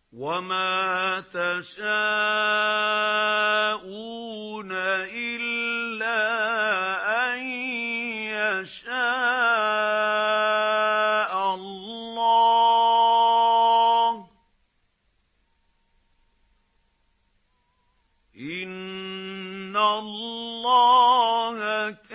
وَمَا تَشَاءُونَ إِلَّا أَن يَشَاءَ اللَّهُ ۚ إِنَّ اللَّهَ